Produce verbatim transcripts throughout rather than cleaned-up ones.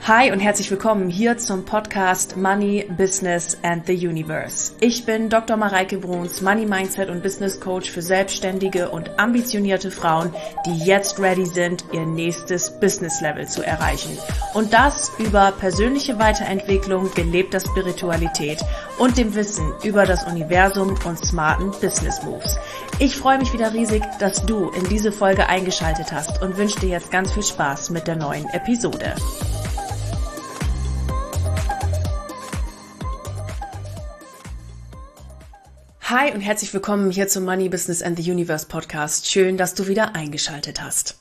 Hi und herzlich willkommen hier zum Podcast Money, Business and the Universe. Ich bin Doktor Mareike Bruns, Money Mindset und Business Coach für selbstständige und ambitionierte Frauen, die jetzt ready sind, ihr nächstes Business Level zu erreichen. Und das über persönliche Weiterentwicklung, gelebter Spiritualität und dem Wissen über das Universum und smarten Business Moves. Ich freue mich wieder riesig, dass du in diese Folge eingeschaltet hast und wünsche dir jetzt ganz viel Spaß mit der neuen Episode. Hi und herzlich willkommen hier zum Money, Business and the Universe Podcast. Schön, dass du wieder eingeschaltet hast.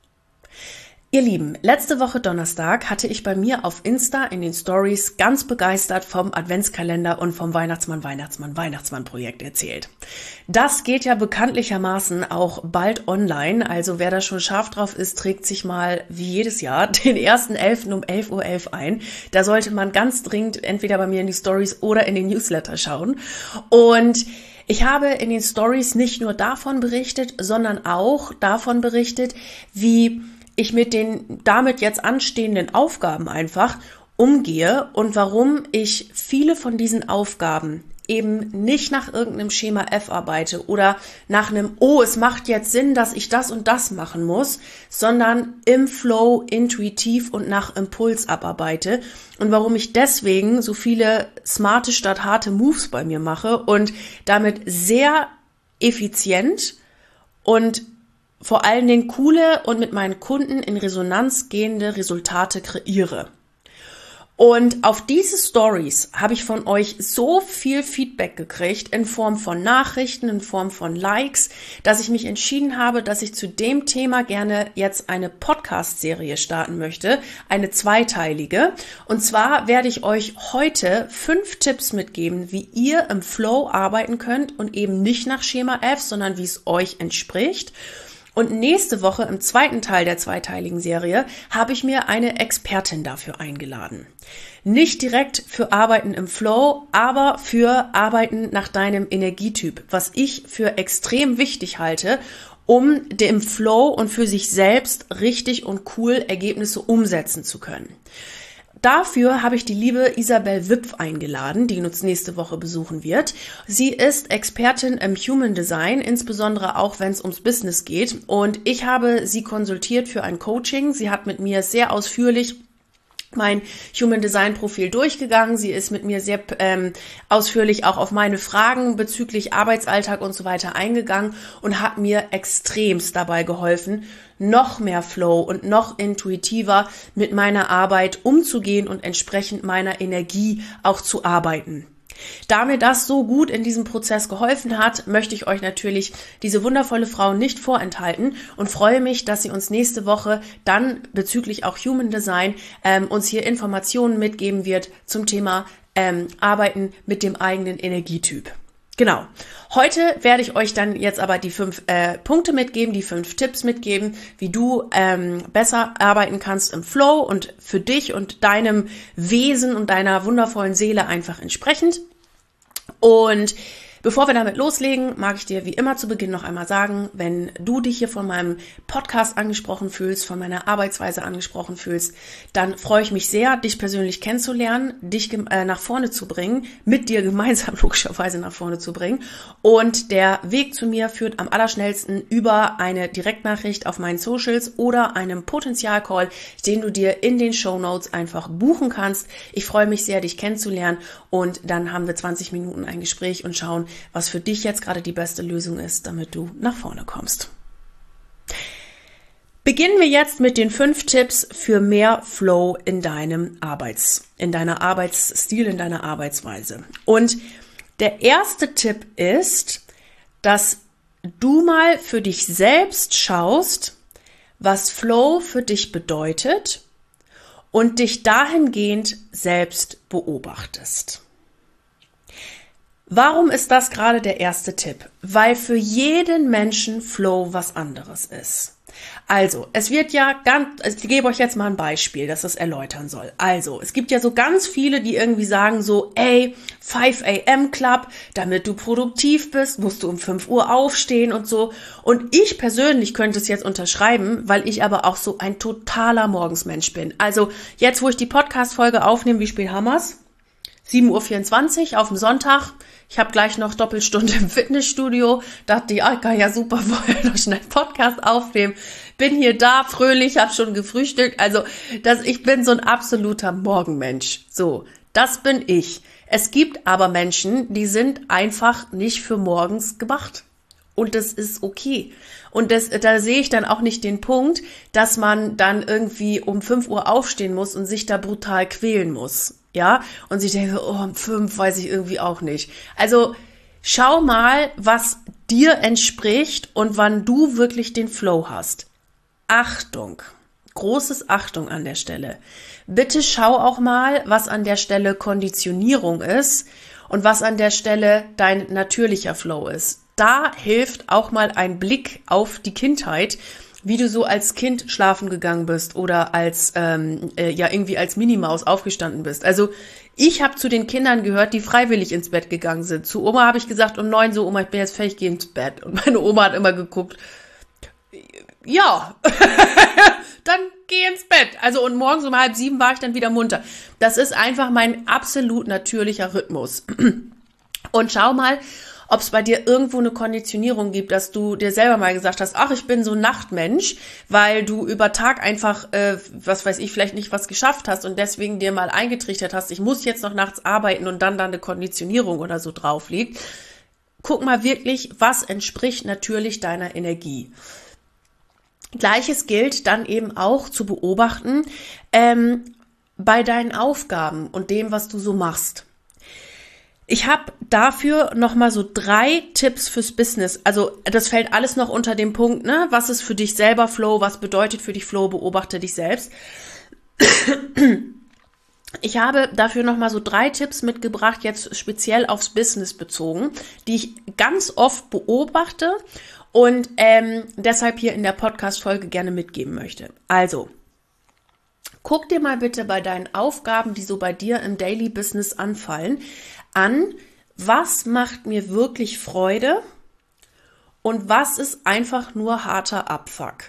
Ihr Lieben, letzte Woche Donnerstag hatte ich bei mir auf Insta in den Stories ganz begeistert vom Adventskalender und vom Weihnachtsmann, Weihnachtsmann, Weihnachtsmann Projekt erzählt. Das geht ja bekanntlichermaßen auch bald online, also wer da schon scharf drauf ist, trägt sich mal wie jedes Jahr den ersten elften um elf Uhr elf ein. Da sollte man ganz dringend entweder bei mir in die Stories oder in den Newsletter schauen. Und ich habe in den Stories nicht nur davon berichtet, sondern auch davon berichtet, wie ich mit den damit jetzt anstehenden Aufgaben einfach umgehe und warum ich viele von diesen Aufgaben eben nicht nach irgendeinem Schema F arbeite oder nach einem, oh, es macht jetzt Sinn, dass ich das und das machen muss, sondern im Flow, intuitiv und nach Impuls abarbeite und warum ich deswegen so viele smarte statt harte Moves bei mir mache und damit sehr effizient und vor allen Dingen coole und mit meinen Kunden in Resonanz gehende Resultate kreiere. Und auf diese Stories habe ich von euch so viel Feedback gekriegt in Form von Nachrichten, in Form von Likes, dass ich mich entschieden habe, dass ich zu dem Thema gerne jetzt eine Podcast-Serie starten möchte, eine zweiteilige. Und zwar werde ich euch heute fünf Tipps mitgeben, wie ihr im Flow arbeiten könnt und eben nicht nach Schema F, sondern wie es euch entspricht. Und nächste Woche im zweiten Teil der zweiteiligen Serie habe ich mir eine Expertin dafür eingeladen. Nicht direkt für Arbeiten im Flow, aber für Arbeiten nach deinem Energietyp, was ich für extrem wichtig halte, um im Flow und für sich selbst richtig und cool Ergebnisse umsetzen zu können. Dafür habe ich die liebe Isabel Wipf eingeladen, die uns nächste Woche besuchen wird. Sie ist Expertin im Human Design, insbesondere auch, wenn es ums Business geht. Und ich habe sie konsultiert für ein Coaching. Sie hat mit mir sehr ausführlich mein Human Design Profil durchgegangen. Sie ist mit mir sehr ähm, ausführlich auch auf meine Fragen bezüglich Arbeitsalltag und so weiter eingegangen und hat mir extremst dabei geholfen, noch mehr Flow und noch intuitiver mit meiner Arbeit umzugehen und entsprechend meiner Energie auch zu arbeiten. Da mir das so gut in diesem Prozess geholfen hat, möchte ich euch natürlich diese wundervolle Frau nicht vorenthalten und freue mich, dass sie uns nächste Woche dann bezüglich auch Human Design ähm, uns hier Informationen mitgeben wird zum Thema ähm, Arbeiten mit dem eigenen Energietyp. Genau. Heute werde ich euch dann jetzt aber die fünf äh, Punkte mitgeben, die fünf Tipps mitgeben, wie du ähm, besser arbeiten kannst im Flow und für dich und deinem Wesen und deiner wundervollen Seele einfach entsprechend. Und bevor wir damit loslegen, mag ich dir wie immer zu Beginn noch einmal sagen, wenn du dich hier von meinem Podcast angesprochen fühlst, von meiner Arbeitsweise angesprochen fühlst, dann freue ich mich sehr, dich persönlich kennenzulernen, dich äh, nach vorne zu bringen, mit dir gemeinsam logischerweise nach vorne zu bringen. Und der Weg zu mir führt am allerschnellsten über eine Direktnachricht auf meinen Socials oder einem Potenzialcall, den du dir in den Shownotes einfach buchen kannst. Ich freue mich sehr, dich kennenzulernen und dann haben wir zwanzig Minuten ein Gespräch und schauen, was für dich jetzt gerade die beste Lösung ist, damit du nach vorne kommst. Beginnen wir jetzt mit den fünf Tipps für mehr Flow in deinem Arbeits, in deiner Arbeitsstil, in deiner Arbeitsweise. Und der erste Tipp ist, dass du mal für dich selbst schaust, was Flow für dich bedeutet und dich dahingehend selbst beobachtest. Warum ist das gerade der erste Tipp? Weil für jeden Menschen Flow was anderes ist. Also, es wird ja ganz, ich gebe euch jetzt mal ein Beispiel, das das erläutern soll. Also, es gibt ja so ganz viele, die irgendwie sagen so, ey, five a m Club, damit du produktiv bist, musst du um fünf Uhr aufstehen und so. Und ich persönlich könnte es jetzt unterschreiben, weil ich aber auch so ein totaler Morgensmensch bin. Also, jetzt, wo ich die Podcast-Folge aufnehme, wie spät haben wir's? sieben Uhr vierundzwanzig auf dem Sonntag. Ich habe gleich noch Doppelstunde im Fitnessstudio. Dachte, ja, ich kann ja super vorher noch schnell Podcast aufnehmen. Bin hier da, fröhlich, habe schon gefrühstückt. Also, das, ich bin so ein absoluter Morgenmensch. So, das bin ich. Es gibt aber Menschen, die sind einfach nicht für morgens gemacht. Und das ist okay. Und das, da sehe ich dann auch nicht den Punkt, dass man dann irgendwie um fünf Uhr aufstehen muss und sich da brutal quälen muss. Ja, und sich denkt, oh, um fünf weiß ich irgendwie auch nicht. Also schau mal, was dir entspricht und wann du wirklich den Flow hast. Achtung, großes Achtung an der Stelle. Bitte schau auch mal, was an der Stelle Konditionierung ist und was an der Stelle dein natürlicher Flow ist. Da hilft auch mal ein Blick auf die Kindheit, wie du so als Kind schlafen gegangen bist oder als ähm, äh, ja irgendwie als Minimaus aufgestanden bist. Also ich habe zu den Kindern gehört, die freiwillig ins Bett gegangen sind. Zu Oma habe ich gesagt um neun so, Oma, ich bin jetzt fertig, geh ins Bett. Und meine Oma hat immer geguckt, ja, dann geh ins Bett. Also und morgens um halb sieben war ich dann wieder munter. Das ist einfach mein absolut natürlicher Rhythmus. Und schau mal, ob es bei dir irgendwo eine Konditionierung gibt, dass du dir selber mal gesagt hast, ach, ich bin so ein Nachtmensch, weil du über Tag einfach, äh, was weiß ich, vielleicht nicht was geschafft hast und deswegen dir mal eingetrichtert hast, ich muss jetzt noch nachts arbeiten und dann da eine Konditionierung oder so drauf liegt. Guck mal wirklich, was entspricht natürlich deiner Energie. Gleiches gilt dann eben auch zu beobachten ähm, bei deinen Aufgaben und dem, was du so machst. Ich habe dafür nochmal so drei Tipps fürs Business. Also das fällt alles noch unter dem Punkt, ne? Was ist für dich selber Flow? Was bedeutet für dich Flow? Beobachte dich selbst. Ich habe dafür nochmal so drei Tipps mitgebracht, jetzt speziell aufs Business bezogen, die ich ganz oft beobachte und ähm, deshalb hier in der Podcast-Folge gerne mitgeben möchte. Also, guck dir mal bitte bei deinen Aufgaben, die so bei dir im Daily Business anfallen, an, was macht mir wirklich Freude und was ist einfach nur harter Abfuck.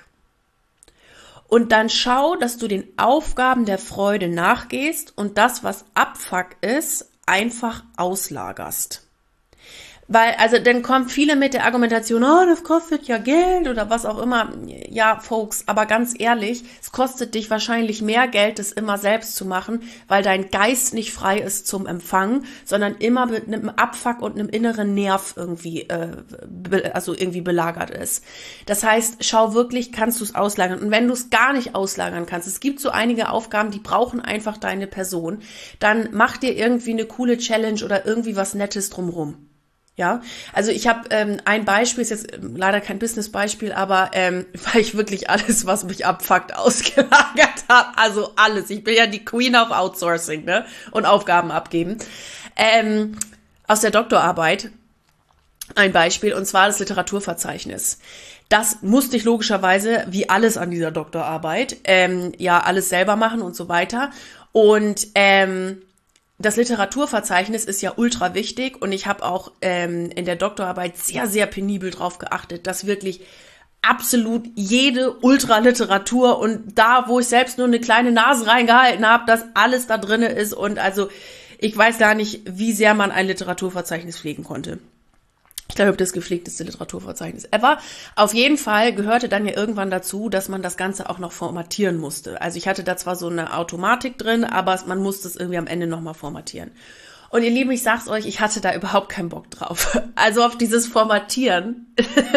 Und dann schau, dass du den Aufgaben der Freude nachgehst und das, was Abfuck ist, einfach auslagerst. Weil, also dann kommen viele mit der Argumentation, oh, das kostet ja Geld oder was auch immer. Ja, Folks, aber ganz ehrlich, es kostet dich wahrscheinlich mehr Geld, das immer selbst zu machen, weil dein Geist nicht frei ist zum Empfangen, sondern immer mit einem Abfuck und einem inneren Nerv irgendwie, äh, be- also irgendwie belagert ist. Das heißt, schau wirklich, kannst du es auslagern. Und wenn du es gar nicht auslagern kannst, es gibt so einige Aufgaben, die brauchen einfach deine Person, dann mach dir irgendwie eine coole Challenge oder irgendwie was Nettes drumrum. Ja, also ich habe ähm, ein Beispiel, ist jetzt ähm, leider kein Business-Beispiel, aber ähm, weil ich wirklich alles, was mich abfuckt, ausgelagert habe. Also alles. Ich bin ja die Queen of Outsourcing, ne? Und Aufgaben abgeben. Ähm, aus der Doktorarbeit ein Beispiel, und zwar das Literaturverzeichnis. Das musste ich logischerweise, wie alles an dieser Doktorarbeit, ähm, ja alles selber machen und so weiter. Und ähm, das Literaturverzeichnis ist ja ultra wichtig und ich habe auch ähm, in der Doktorarbeit sehr, sehr penibel drauf geachtet, dass wirklich absolut jede Ultraliteratur und da, wo ich selbst nur eine kleine Nase reingehalten habe, dass alles da drinne ist und also ich weiß gar nicht, wie sehr man ein Literaturverzeichnis pflegen konnte. Ich glaube, das gepflegteste Literaturverzeichnis ever. Auf jeden Fall gehörte dann ja irgendwann dazu, dass man das Ganze auch noch formatieren musste. Also ich hatte da zwar so eine Automatik drin, aber man musste es irgendwie am Ende nochmal formatieren. Und ihr Lieben, ich sag's euch, ich hatte da überhaupt keinen Bock drauf. Also auf dieses Formatieren.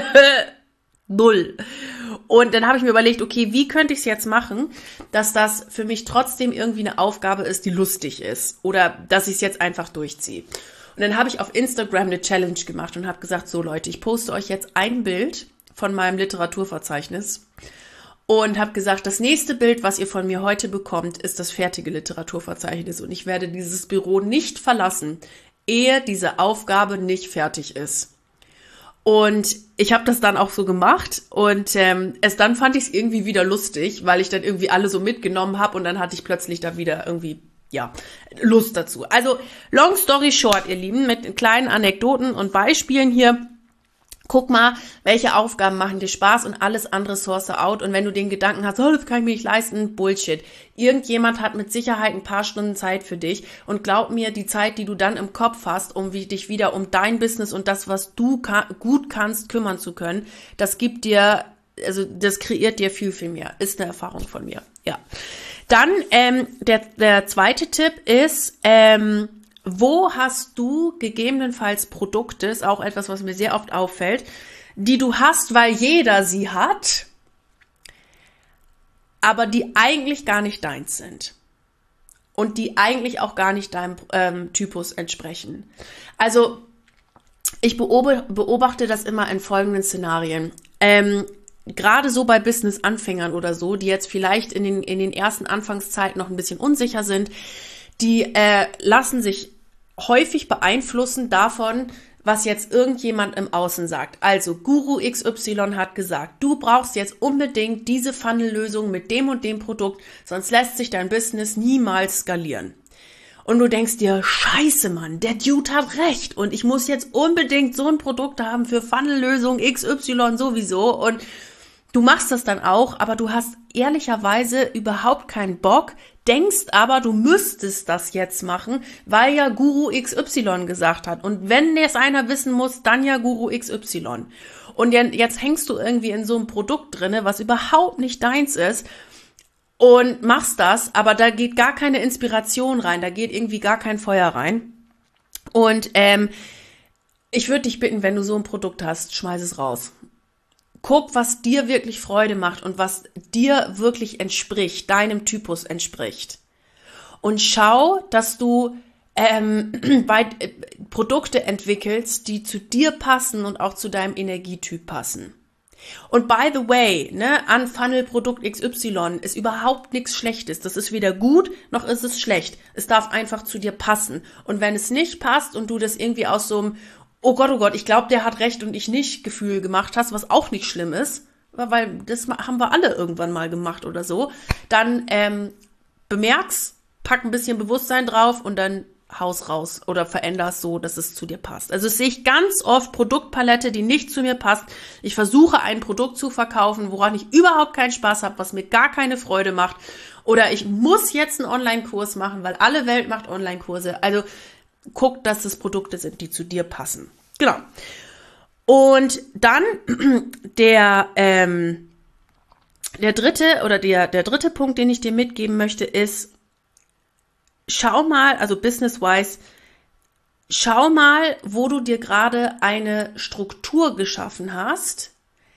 Null. Und dann habe ich mir überlegt, okay, wie könnte ich es jetzt machen, dass das für mich trotzdem irgendwie eine Aufgabe ist, die lustig ist. Oder dass ich es jetzt einfach durchziehe. Und dann habe ich auf Instagram eine Challenge gemacht und habe gesagt, so Leute, ich poste euch jetzt ein Bild von meinem Literaturverzeichnis und habe gesagt, das nächste Bild, was ihr von mir heute bekommt, ist das fertige Literaturverzeichnis und ich werde dieses Büro nicht verlassen, ehe diese Aufgabe nicht fertig ist. Und ich habe das dann auch so gemacht und ähm, es dann fand ich es irgendwie wieder lustig, weil ich dann irgendwie alle so mitgenommen habe und dann hatte ich plötzlich da wieder irgendwie, ja, Lust dazu. Also, long story short, ihr Lieben, mit kleinen Anekdoten und Beispielen hier. Guck mal, welche Aufgaben machen dir Spaß und alles andere source out. Und wenn du den Gedanken hast, oh, das kann ich mir nicht leisten, Bullshit. Irgendjemand hat mit Sicherheit ein paar Stunden Zeit für dich. Und glaub mir, die Zeit, die du dann im Kopf hast, um wie, dich wieder um dein Business und das, was du ka- gut kannst, kümmern zu können, das gibt dir, also das kreiert dir viel, viel mehr. Ist eine Erfahrung von mir. Ja. Dann ähm, der, der zweite Tipp ist, ähm, wo hast du gegebenenfalls Produkte, ist auch etwas, was mir sehr oft auffällt, die du hast, weil jeder sie hat, aber die eigentlich gar nicht deins sind und die eigentlich auch gar nicht deinem ähm, Typus entsprechen. Also ich beobachte das immer in folgenden Szenarien. Ähm, Gerade so bei Business-Anfängern oder so, die jetzt vielleicht in den, in den ersten Anfangszeiten noch ein bisschen unsicher sind, die äh, lassen sich häufig beeinflussen davon, was jetzt irgendjemand im Außen sagt. Also Guru X Y hat gesagt, du brauchst jetzt unbedingt diese Funnel-Lösung mit dem und dem Produkt, sonst lässt sich dein Business niemals skalieren. Und du denkst dir, scheiße Mann, der Dude hat recht und ich muss jetzt unbedingt so ein Produkt haben für Funnel-Lösung X Y sowieso und du machst das dann auch, aber du hast ehrlicherweise überhaupt keinen Bock, denkst aber, du müsstest das jetzt machen, weil ja Guru X Y gesagt hat. Und wenn es einer wissen muss, dann ja Guru X Y. Und jetzt hängst du irgendwie in so einem Produkt drinne, was überhaupt nicht deins ist und machst das, aber da geht gar keine Inspiration rein, da geht irgendwie gar kein Feuer rein. Und ähm, ich würde dich bitten, wenn du so ein Produkt hast, schmeiß es raus. Guck, was dir wirklich Freude macht und was dir wirklich entspricht, deinem Typus entspricht. Und schau, dass du ähm, bei, äh, Produkte entwickelst, die zu dir passen und auch zu deinem Energietyp passen. Und by the way, ne, an Funnel-Produkt X Y ist überhaupt nichts Schlechtes. Das ist weder gut, noch ist es schlecht. Es darf einfach zu dir passen. Und wenn es nicht passt und du das irgendwie aus so einem oh Gott, oh Gott, ich glaube, der hat recht und ich nicht Gefühl gemacht hast, was auch nicht schlimm ist, weil das haben wir alle irgendwann mal gemacht oder so, dann ähm, bemerk's, pack ein bisschen Bewusstsein drauf und dann haus raus oder veränder's so, dass es zu dir passt. Also das sehe ich ganz oft, Produktpalette, die nicht zu mir passt. Ich versuche ein Produkt zu verkaufen, woran ich überhaupt keinen Spaß habe, was mir gar keine Freude macht. Oder ich muss jetzt einen Online-Kurs machen, weil alle Welt macht Online-Kurse. Also guck, dass es Produkte sind, die zu dir passen. Genau. Und dann der, ähm, der dritte oder der, der dritte Punkt, den ich dir mitgeben möchte, ist, schau mal, also business-wise, schau mal, wo du dir gerade eine Struktur geschaffen hast,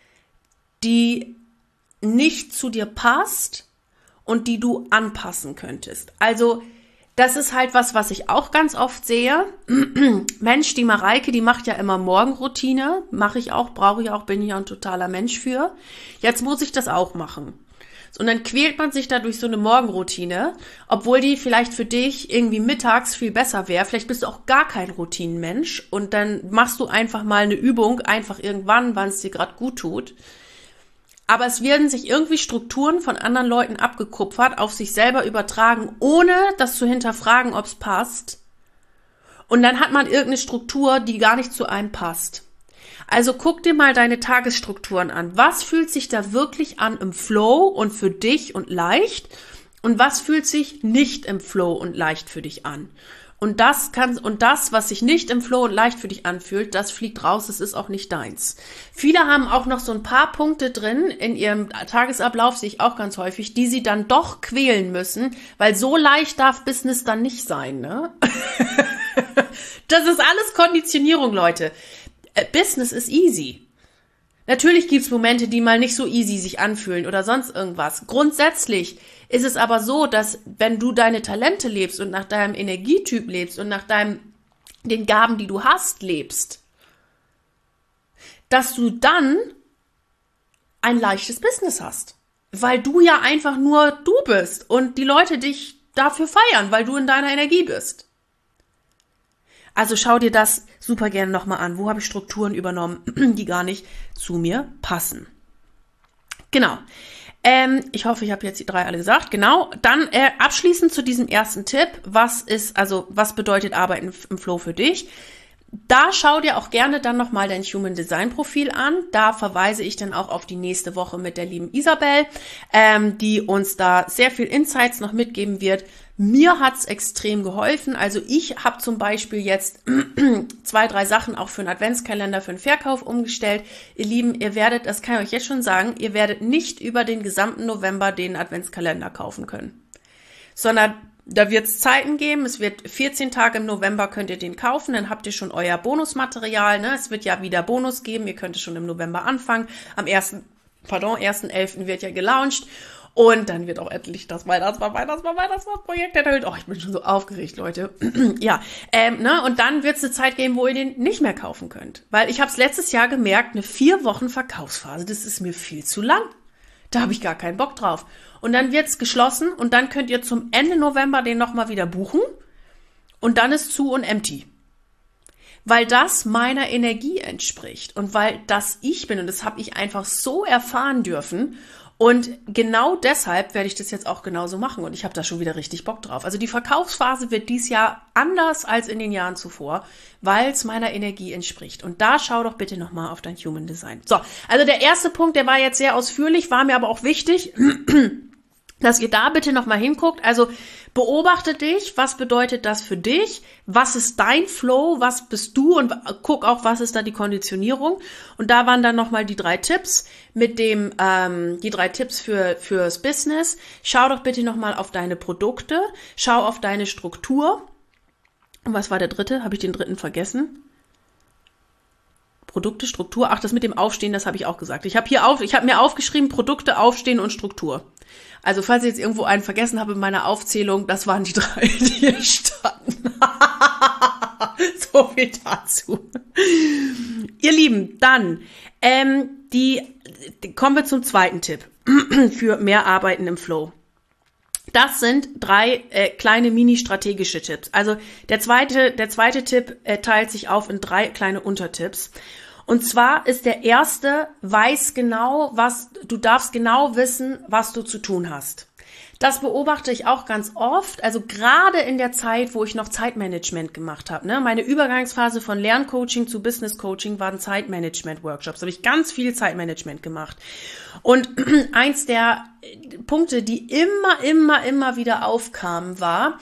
die nicht zu dir passt und die du anpassen könntest. Also das ist halt was, was ich auch ganz oft sehe. Mensch, die Mareike, die macht ja immer Morgenroutine. Mache ich auch, brauche ich auch, bin ich ja ein totaler Mensch für. Jetzt muss ich das auch machen. Und dann quält man sich da durch so eine Morgenroutine, obwohl die vielleicht für dich irgendwie mittags viel besser wäre. Vielleicht bist du auch gar kein Routinenmensch und dann machst du einfach mal eine Übung, einfach irgendwann, wann es dir gerade gut tut. Aber es werden sich irgendwie Strukturen von anderen Leuten abgekupfert, auf sich selber übertragen, ohne das zu hinterfragen, ob es passt. Und dann hat man irgendeine Struktur, die gar nicht zu einem passt. Also guck dir mal deine Tagesstrukturen an. Was fühlt sich da wirklich an im Flow und für dich und leicht? Und was fühlt sich nicht im Flow und leicht für dich an? Und das kann, und das, was sich nicht im Flow und leicht für dich anfühlt, das fliegt raus, es ist auch nicht deins. Viele haben auch noch so ein paar Punkte drin in ihrem Tagesablauf, sehe ich auch ganz häufig, die sie dann doch quälen müssen, weil so leicht darf Business dann nicht sein, ne? Das ist alles Konditionierung, Leute. Business ist easy. Natürlich gibt's Momente, die mal nicht so easy sich anfühlen oder sonst irgendwas. Grundsätzlich ist es aber so, dass wenn du deine Talente lebst und nach deinem Energietyp lebst und nach deinem, den Gaben, die du hast, lebst, dass du dann ein leichtes Business hast. Weil du ja einfach nur du bist und die Leute dich dafür feiern, weil du in deiner Energie bist. Also schau dir das super gerne nochmal an. Wo habe ich Strukturen übernommen, die gar nicht zu mir passen? Genau. Ähm, ich hoffe, ich habe jetzt die drei alle gesagt. Genau. Dann äh, abschließend zu diesem ersten Tipp. Was ist, also was bedeutet Arbeiten im Flow für dich? Da schau dir auch gerne dann nochmal dein Human Design Profil an. Da verweise ich dann auch auf die nächste Woche mit der lieben Isabel, ähm, die uns da sehr viel Insights noch mitgeben wird. Mir hat's extrem geholfen. Also ich habe zum Beispiel jetzt zwei, drei Sachen auch für einen Adventskalender, für einen Verkauf umgestellt. Ihr Lieben, ihr werdet, das kann ich euch jetzt schon sagen, ihr werdet nicht über den gesamten November den Adventskalender kaufen können, sondern da wird es Zeiten geben, es wird vierzehn Tage im November könnt ihr den kaufen, dann habt ihr schon euer Bonusmaterial, ne? Es wird ja wieder Bonus geben, ihr könnt es schon im November anfangen. Am ersten, pardon, ersten elften wird ja gelauncht und dann wird auch endlich das Weihnachtsmann, Weihnachtsmann, Weihnachtsmann-Projekt erhöht. Oh, ich bin schon so aufgeregt, Leute. ja, ähm, ne? Und dann wird es eine Zeit geben, wo ihr den nicht mehr kaufen könnt. Weil ich habe es letztes Jahr gemerkt, eine vier Wochen Verkaufsphase, das ist mir viel zu lang. Da habe ich gar keinen Bock drauf. Und dann wird's geschlossen und dann könnt ihr zum Ende November den nochmal wieder buchen und dann ist zu und empty. Weil das meiner Energie entspricht und weil das ich bin und das habe ich einfach so erfahren dürfen und genau deshalb werde ich das jetzt auch genauso machen und ich habe da schon wieder richtig Bock drauf. Also die Verkaufsphase wird dieses Jahr anders als in den Jahren zuvor, weil es meiner Energie entspricht. Und da schau doch bitte nochmal auf dein Human Design. So, also der erste Punkt, der war jetzt sehr ausführlich, war mir aber auch wichtig, dass ihr da bitte nochmal hinguckt. Also beobachte dich, was bedeutet das für dich? Was ist dein Flow? Was bist du? Und guck auch, was ist da die Konditionierung? Und da waren dann nochmal die drei Tipps mit dem, ähm, die drei Tipps für fürs Business. Schau doch bitte nochmal auf deine Produkte. Schau auf deine Struktur. Und was war der dritte? Habe ich den dritten vergessen? Produkte, Struktur. Ach, das mit dem Aufstehen, das habe ich auch gesagt. Ich habe hier auf, ich habe mir aufgeschrieben, Produkte, Aufstehen und Struktur. Also, falls ich jetzt irgendwo einen vergessen habe in meiner Aufzählung, das waren die drei, die hier standen. So viel dazu. Ihr Lieben, dann, ähm, die, kommen wir zum zweiten Tipp für mehr Arbeiten im Flow. Das sind drei äh, kleine mini-strategische Tipps. Also der zweite, der zweite Tipp äh, teilt sich auf in drei kleine Untertipps. Und zwar ist der erste, weiß genau, was, du darfst genau wissen, was du zu tun hast. Das beobachte ich auch ganz oft, also gerade in der Zeit, wo ich noch Zeitmanagement gemacht habe. Ne? Meine Übergangsphase von Lerncoaching zu Business Coaching waren Zeitmanagement-Workshops. Da habe ich ganz viel Zeitmanagement gemacht. Und eins der Punkte, die immer, immer, immer wieder aufkamen, war,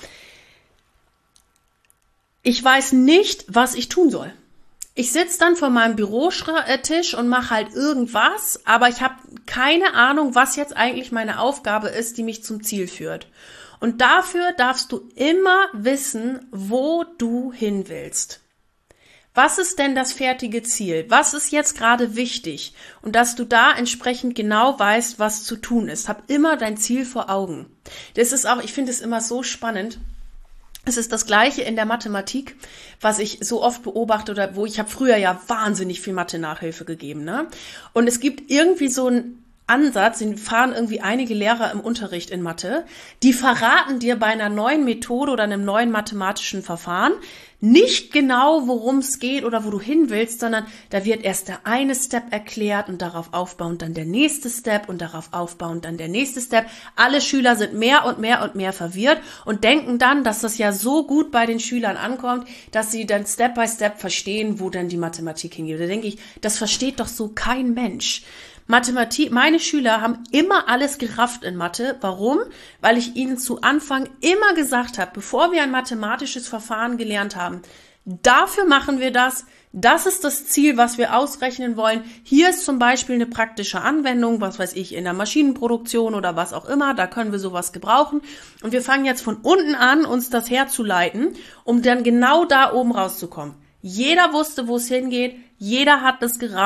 ich weiß nicht, was ich tun soll. Ich sitze dann vor meinem Bürotisch und mache halt irgendwas, aber ich habe keine Ahnung, was jetzt eigentlich meine Aufgabe ist, die mich zum Ziel führt. Und dafür darfst du immer wissen, wo du hin willst. Was ist denn das fertige Ziel? Was ist jetzt gerade wichtig? Und dass du da entsprechend genau weißt, was zu tun ist. Hab immer dein Ziel vor Augen. Das ist auch, ich finde es immer so spannend. Es ist das Gleiche in der Mathematik, was ich so oft beobachte oder wo ich habe früher ja wahnsinnig viel Mathe-Nachhilfe gegeben, ne? Und es gibt irgendwie so einen Ansatz, den fahren irgendwie einige Lehrer im Unterricht in Mathe, die verraten dir bei einer neuen Methode oder einem neuen mathematischen Verfahren nicht genau, worum es geht oder wo du hin willst, sondern da wird erst der eine Step erklärt und darauf aufbauend dann der nächste Step und darauf aufbauend dann der nächste Step. Alle Schüler sind mehr und mehr und mehr verwirrt und denken dann, dass das ja so gut bei den Schülern ankommt, dass sie dann Step by Step verstehen, wo dann die Mathematik hingeht. Da denke ich, das versteht doch so kein Mensch. Mathematik, meine Schüler haben immer alles gerafft in Mathe. Warum? Weil ich ihnen zu Anfang immer gesagt habe, bevor wir ein mathematisches Verfahren gelernt haben, dafür machen wir das, das ist das Ziel, was wir ausrechnen wollen. Hier ist zum Beispiel eine praktische Anwendung, was weiß ich, in der Maschinenproduktion oder was auch immer, da können wir sowas gebrauchen. Und wir fangen jetzt von unten an, uns das herzuleiten, um dann genau da oben rauszukommen. Jeder wusste, wo es hingeht, jeder hat das gerafft.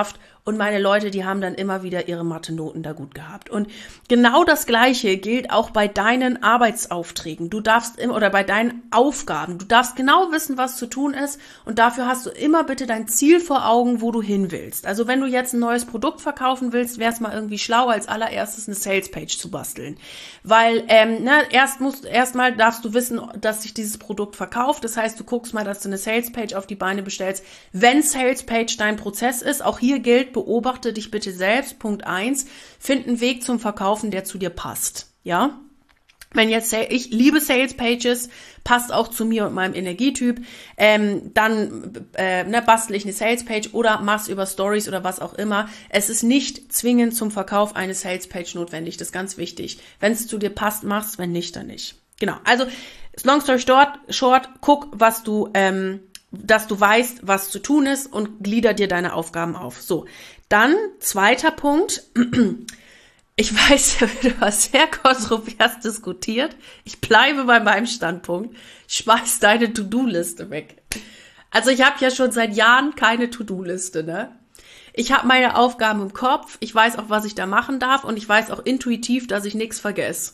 und meine Leute, die haben dann immer wieder ihre Mathe-Noten da gut gehabt. Und genau das Gleiche gilt auch bei deinen Arbeitsaufträgen. Du darfst immer, oder bei deinen Aufgaben, du darfst genau wissen, was zu tun ist, und dafür hast du immer bitte dein Ziel vor Augen, wo du hin willst. Also wenn du jetzt ein neues Produkt verkaufen willst, wäre es mal irgendwie schlau, als allererstes eine Sales-Page zu basteln. Weil ähm, ne, erst musst, erstmal darfst du wissen, dass sich dieses Produkt verkauft. Das heißt, du guckst mal, dass du eine Sales-Page auf die Beine bestellst. Wenn Sales-Page dein Prozess ist, auch hier gilt, beobachte dich bitte selbst. Punkt eins, find einen Weg zum Verkaufen, der zu dir passt. Ja? Wenn jetzt, ich liebe Sales Pages, passt auch zu mir und meinem Energietyp, ähm, dann äh, ne, bastel ich eine Sales Page oder mach's über Stories oder was auch immer. Es ist nicht zwingend zum Verkauf eine Sales Page notwendig, das ist ganz wichtig. Wenn es zu dir passt, mach's, wenn nicht, dann nicht. Genau, also long story short, short guck, was du, ähm, dass du weißt, was zu tun ist, und glieder dir deine Aufgaben auf. So, dann zweiter Punkt. Ich weiß, da wird was sehr kontrovers diskutiert. Ich bleibe bei meinem Standpunkt. Schmeiß deine To-Do-Liste weg. Also ich habe ja schon seit Jahren keine To-Do-Liste, ne? Ich habe meine Aufgaben im Kopf. Ich weiß auch, was ich da machen darf. Und ich weiß auch intuitiv, dass ich nichts vergesse.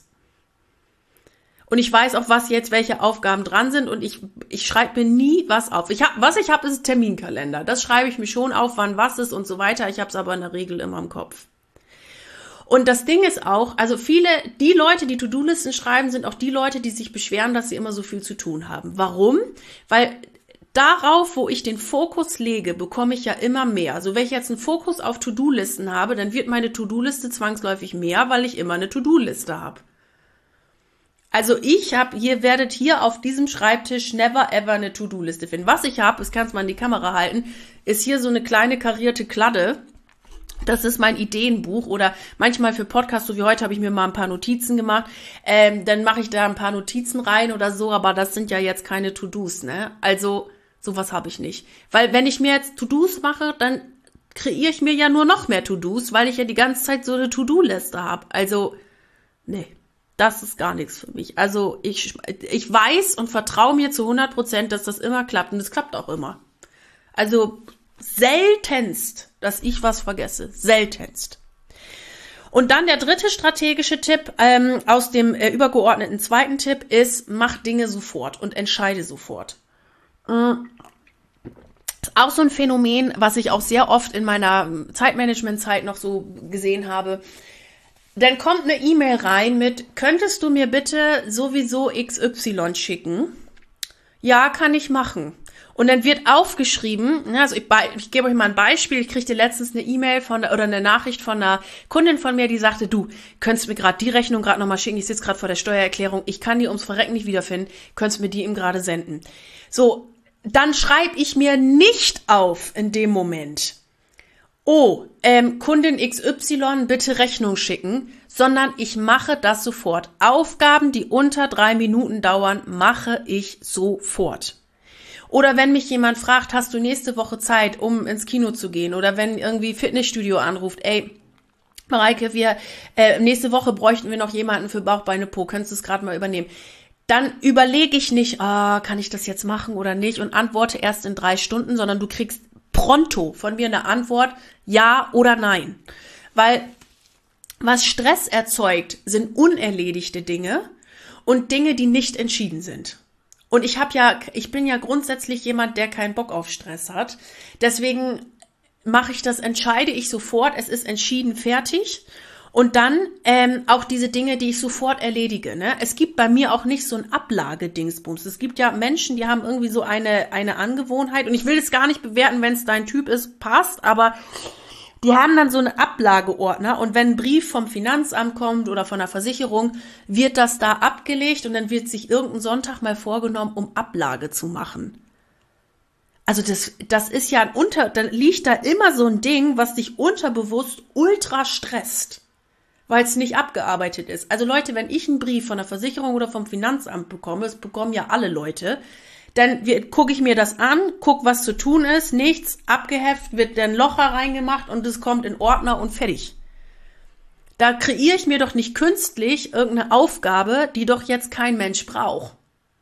Und ich weiß auch, was jetzt welche Aufgaben dran sind. Und ich ich schreibe mir nie was auf. Ich hab, was ich habe, ist ein Terminkalender. Das schreibe ich mir schon auf, wann was ist und so weiter. Ich habe es aber in der Regel immer im Kopf. Und das Ding ist auch, also viele, die Leute, die To-Do-Listen schreiben, sind auch die Leute, die sich beschweren, dass sie immer so viel zu tun haben. Warum? Weil darauf, wo ich den Fokus lege, bekomme ich ja immer mehr. Also wenn ich jetzt einen Fokus auf To-Do-Listen habe, dann wird meine To-Do-Liste zwangsläufig mehr, weil ich immer eine To-Do-Liste habe. Also ich habe, ihr werdet hier auf diesem Schreibtisch never ever eine To-Do-Liste finden. Was ich habe, das kannst du mal in die Kamera halten, ist hier so eine kleine karierte Kladde. Das ist mein Ideenbuch, oder manchmal für Podcasts, so wie heute, habe ich mir mal ein paar Notizen gemacht. Ähm, dann mache ich da ein paar Notizen rein oder so, aber das sind ja jetzt keine To-Dos, ne? Also sowas habe ich nicht. Weil wenn ich mir jetzt To-Dos mache, dann kreiere ich mir ja nur noch mehr To-Dos, weil ich ja die ganze Zeit so eine To-Do-Liste habe. Also, nee, das ist gar nichts für mich. Also ich, ich weiß und vertraue mir zu hundert Prozent, dass das immer klappt, und es klappt auch immer. Also seltenst, dass ich was vergesse. Seltenst. Und dann der dritte strategische Tipp ähm, aus dem äh, übergeordneten zweiten Tipp ist, mach Dinge sofort und entscheide sofort. Mhm. Ist auch so ein Phänomen, was ich auch sehr oft in meiner Zeitmanagement-Zeit noch so gesehen habe. Dann kommt eine E-Mail rein mit, könntest du mir bitte sowieso X Y schicken? Ja, kann ich machen. Und dann wird aufgeschrieben, also ich, ich gebe euch mal ein Beispiel, ich kriegte letztens eine E-Mail von oder eine Nachricht von einer Kundin von mir, die sagte, du, könntest mir gerade die Rechnung gerade nochmal schicken, ich sitze gerade vor der Steuererklärung, ich kann die ums Verrecken nicht wiederfinden, könntest mir die ihm gerade senden. So, dann schreibe ich mir nicht auf in dem Moment, oh, ähm, Kundin X Y, bitte Rechnung schicken, sondern ich mache das sofort. Aufgaben, die unter drei Minuten dauern, mache ich sofort. Oder wenn mich jemand fragt, hast du nächste Woche Zeit, um ins Kino zu gehen? Oder wenn irgendwie Fitnessstudio anruft, ey, Mareike, wir äh, nächste Woche bräuchten wir noch jemanden für Bauch, Beine, Po, könntest du es gerade mal übernehmen? Dann überlege ich nicht, ah, kann ich das jetzt machen oder nicht, und antworte erst in drei Stunden, sondern du kriegst pronto von mir eine Antwort, ja oder nein. Weil was Stress erzeugt, sind unerledigte Dinge und Dinge, die nicht entschieden sind. Und ich habe ja, ich bin ja grundsätzlich jemand, der keinen Bock auf Stress hat. Deswegen mache ich das, entscheide ich sofort, es ist entschieden, fertig. Und dann ähm, auch diese Dinge, die ich sofort erledige. Ne? Es gibt bei mir auch nicht so ein Ablagedingsbums. Es gibt ja Menschen, die haben irgendwie so eine eine Angewohnheit. Und ich will es gar nicht bewerten, wenn es dein Typ ist, passt. Aber die haben dann so einen Ablageordner. Und wenn ein Brief vom Finanzamt kommt oder von der Versicherung, wird das da abgelegt. Und dann wird sich irgendein Sonntag mal vorgenommen, um Ablage zu machen. Also das, das ist ja ein Unter, dann liegt da immer so ein Ding, was dich unterbewusst ultra stresst, weil es nicht abgearbeitet ist. Also Leute, wenn ich einen Brief von der Versicherung oder vom Finanzamt bekomme, das bekommen ja alle Leute, dann gucke ich mir das an, gucke, was zu tun ist, nichts, abgeheftet, wird dann Loch reingemacht und es kommt in Ordner und fertig. Da kreiere ich mir doch nicht künstlich irgendeine Aufgabe, die doch jetzt kein Mensch braucht.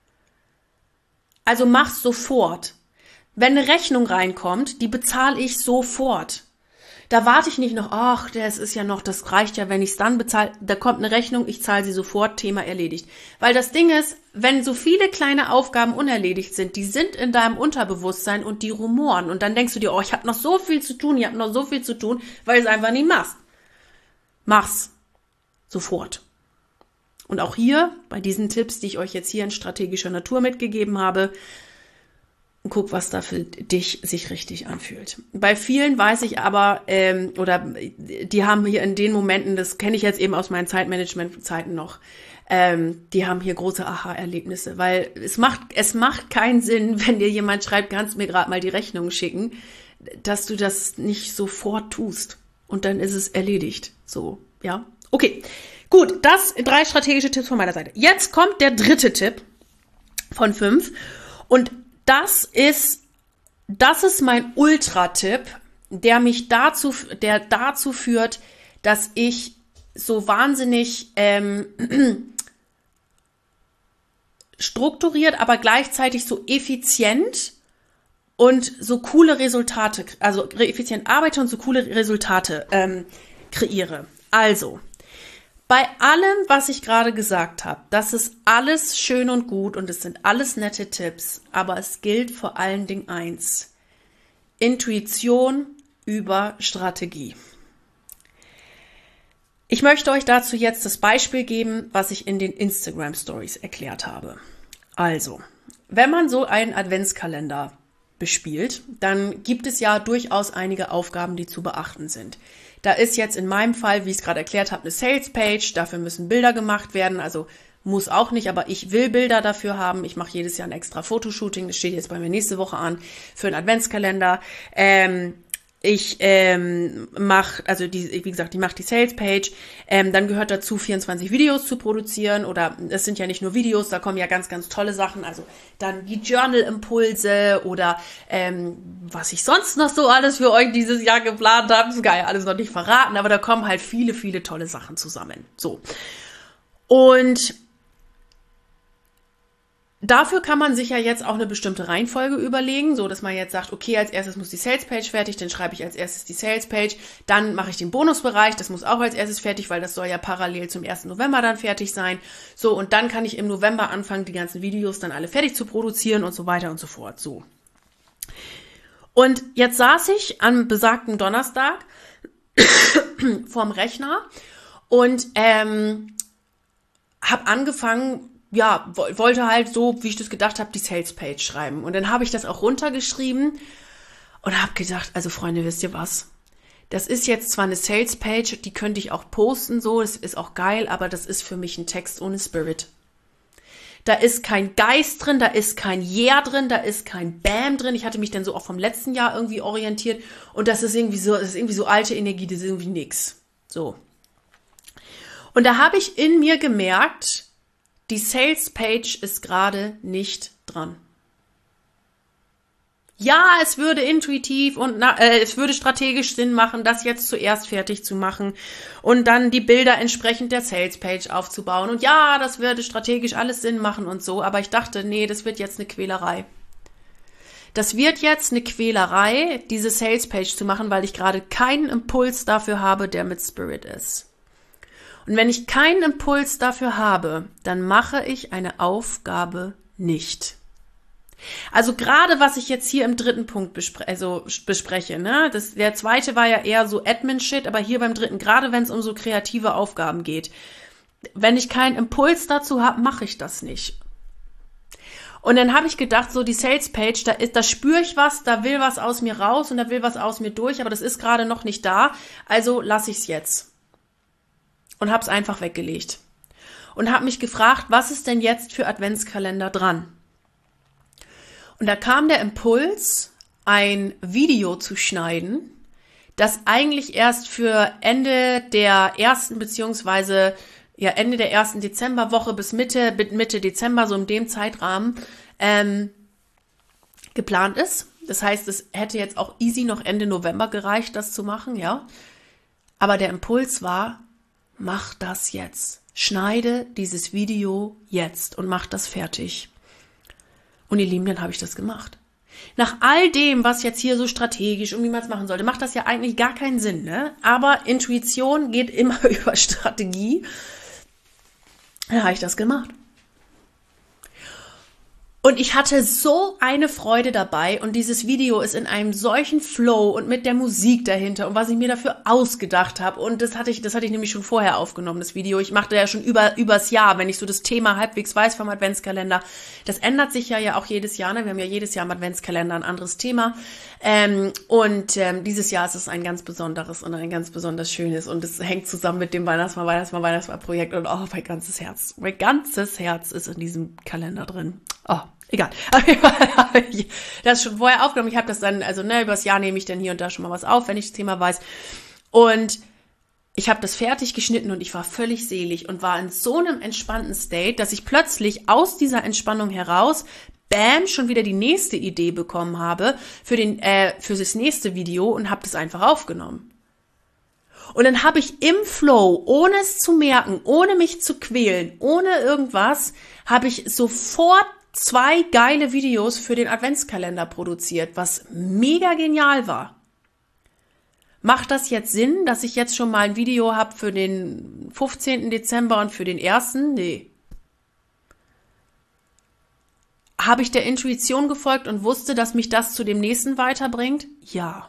Also mach's sofort. Wenn eine Rechnung reinkommt, die bezahle ich sofort. Da warte ich nicht noch, ach, das ist ja noch, das reicht ja, wenn ich es dann bezahle. Da kommt eine Rechnung, ich zahle sie sofort, Thema erledigt. Weil das Ding ist, wenn so viele kleine Aufgaben unerledigt sind, die sind in deinem Unterbewusstsein und die rumoren. Und dann denkst du dir, oh, ich habe noch so viel zu tun, ich habe noch so viel zu tun, weil du es einfach nicht machst. Mach's. Sofort. Und auch hier, bei diesen Tipps, die ich euch jetzt hier in strategischer Natur mitgegeben habe, guck, was da für dich sich richtig anfühlt. Bei vielen weiß ich aber, ähm, oder die haben hier in den Momenten, das kenne ich jetzt eben aus meinen Zeitmanagement-Zeiten noch, ähm, die haben hier große Aha-Erlebnisse, weil es macht, es macht keinen Sinn, wenn dir jemand schreibt, kannst mir gerade mal die Rechnung schicken, dass du das nicht sofort tust. Und dann ist es erledigt. So, ja. Okay, gut, das drei strategische Tipps von meiner Seite. Jetzt kommt der dritte Tipp von fünf und Das ist, das ist mein Ultra-Tipp, der mich dazu, der dazu führt, dass ich so wahnsinnig ähm, strukturiert, aber gleichzeitig so effizient und so coole Resultate, also effizient arbeite und so coole Resultate ähm, kreiere. Also, bei allem, was ich gerade gesagt habe, das ist alles schön und gut und es sind alles nette Tipps, aber es gilt vor allen Dingen eins: Intuition über Strategie. Ich möchte euch dazu jetzt das Beispiel geben, was ich in den Instagram Stories erklärt habe. Also, wenn man so einen Adventskalender bespielt, dann gibt es ja durchaus einige Aufgaben, die zu beachten sind. Da ist jetzt in meinem Fall, wie ich es gerade erklärt habe, eine Sales-Page. Dafür müssen Bilder gemacht werden. Also muss auch nicht, aber ich will Bilder dafür haben. Ich mache jedes Jahr ein extra Fotoshooting. Das steht jetzt bei mir nächste Woche an für einen Adventskalender. Ähm, ich ähm, mache, also die, wie gesagt, die macht die Sales-Page. Ähm, dann gehört dazu, vierundzwanzig Videos zu produzieren. Oder es sind ja nicht nur Videos, da kommen ja ganz, ganz tolle Sachen. Also dann die Journal-Impulse oder ähm, was ich sonst noch so alles für euch dieses Jahr geplant habe. Das kann ja alles noch nicht verraten, aber da kommen halt viele, viele tolle Sachen zusammen. So. Und dafür kann man sich ja jetzt auch eine bestimmte Reihenfolge überlegen, so dass man jetzt sagt, okay, als erstes muss die Salespage fertig, dann schreibe ich als erstes die Salespage, dann mache ich den Bonusbereich, das muss auch als erstes fertig, weil das soll ja parallel zum ersten November dann fertig sein. So, und dann kann ich im November anfangen, die ganzen Videos dann alle fertig zu produzieren und so weiter und so fort. So. Und jetzt saß ich am besagten Donnerstag vorm Rechner und ähm, habe angefangen, ja, wollte halt so, wie ich das gedacht habe, die Sales-Page schreiben. Und dann habe ich das auch runtergeschrieben und habe gedacht, also Freunde, wisst ihr was? Das ist jetzt zwar eine Sales-Page, die könnte ich auch posten, so, das ist auch geil, aber das ist für mich ein Text ohne Spirit. Da ist kein Geist drin, da ist kein Yeah drin, da ist kein Bam drin. Ich hatte mich dann so auch vom letzten Jahr irgendwie orientiert und das ist irgendwie so, das ist irgendwie so alte Energie, das ist irgendwie nix. So. Und da habe ich in mir gemerkt, die Sales-Page ist gerade nicht dran. Ja, es würde intuitiv und na, äh, es würde strategisch Sinn machen, das jetzt zuerst fertig zu machen und dann die Bilder entsprechend der Sales-Page aufzubauen. Und ja, das würde strategisch alles Sinn machen und so. Aber ich dachte, nee, das wird jetzt eine Quälerei. Das wird jetzt eine Quälerei, diese Sales-Page zu machen, weil ich gerade keinen Impuls dafür habe, der mit Spirit ist. Und wenn ich keinen Impuls dafür habe, dann mache ich eine Aufgabe nicht. Also gerade was ich jetzt hier im dritten Punkt bespre- also bespreche, ne, das, der zweite war ja eher so Admin-Shit, aber hier beim dritten, gerade wenn es um so kreative Aufgaben geht, wenn ich keinen Impuls dazu habe, mache ich das nicht. Und dann habe ich gedacht, so die Sales-Page, da, ist, da spüre ich was, da will was aus mir raus und da will was aus mir durch, aber das ist gerade noch nicht da, also lasse ich es jetzt. Und habe es einfach weggelegt. Und habe mich gefragt, was ist denn jetzt für Adventskalender dran? Und da kam der Impuls, ein Video zu schneiden, das eigentlich erst für Ende der ersten, beziehungsweise ja Ende der ersten Dezemberwoche bis Mitte, Mitte Dezember, so in dem Zeitrahmen, ähm, geplant ist. Das heißt, es hätte jetzt auch easy noch Ende November gereicht, das zu machen, ja. Aber der Impuls war, mach das jetzt. Schneide dieses Video jetzt und mach das fertig. Und ihr Lieben, dann habe ich das gemacht. Nach all dem, was jetzt hier so strategisch und wie man es machen sollte, macht das ja eigentlich gar keinen Sinn, ne? Aber Intuition geht immer über Strategie. Da habe ich das gemacht. Und ich hatte so eine Freude dabei und dieses Video ist in einem solchen Flow und mit der Musik dahinter und was ich mir dafür ausgedacht habe. Und das hatte ich, das hatte ich nämlich schon vorher aufgenommen, das Video. Ich machte ja schon über, übers Jahr, wenn ich so das Thema halbwegs weiß vom Adventskalender. Das ändert sich ja ja auch jedes Jahr, ne? Wir haben ja jedes Jahr im Adventskalender ein anderes Thema. Ähm, und ähm, dieses Jahr ist es ein ganz besonderes und ein ganz besonders schönes und es hängt zusammen mit dem Weihnachtsmann, Weihnachtsmann, Weihnachtsmann-Projekt und oh, mein ganzes Herz, mein ganzes Herz ist in diesem Kalender drin. Oh, egal. Das ist schon vorher aufgenommen. Ich habe das dann, also ne, übers Jahr nehme ich dann hier und da schon mal was auf, wenn ich das Thema weiß. Und ich habe das fertig geschnitten und ich war völlig selig und war in so einem entspannten State, dass ich plötzlich aus dieser Entspannung heraus, bam, schon wieder die nächste Idee bekommen habe für den, äh, für das nächste Video und habe das einfach aufgenommen. Und dann habe ich im Flow, ohne es zu merken, ohne mich zu quälen, ohne irgendwas, habe ich sofort zwei geile Videos für den Adventskalender produziert, was mega genial war. Macht das jetzt Sinn, dass ich jetzt schon mal ein Video habe für den fünfzehnten Dezember und für den ersten? Nee. Habe ich der Intuition gefolgt und wusste, dass mich das zu dem nächsten weiterbringt? Ja.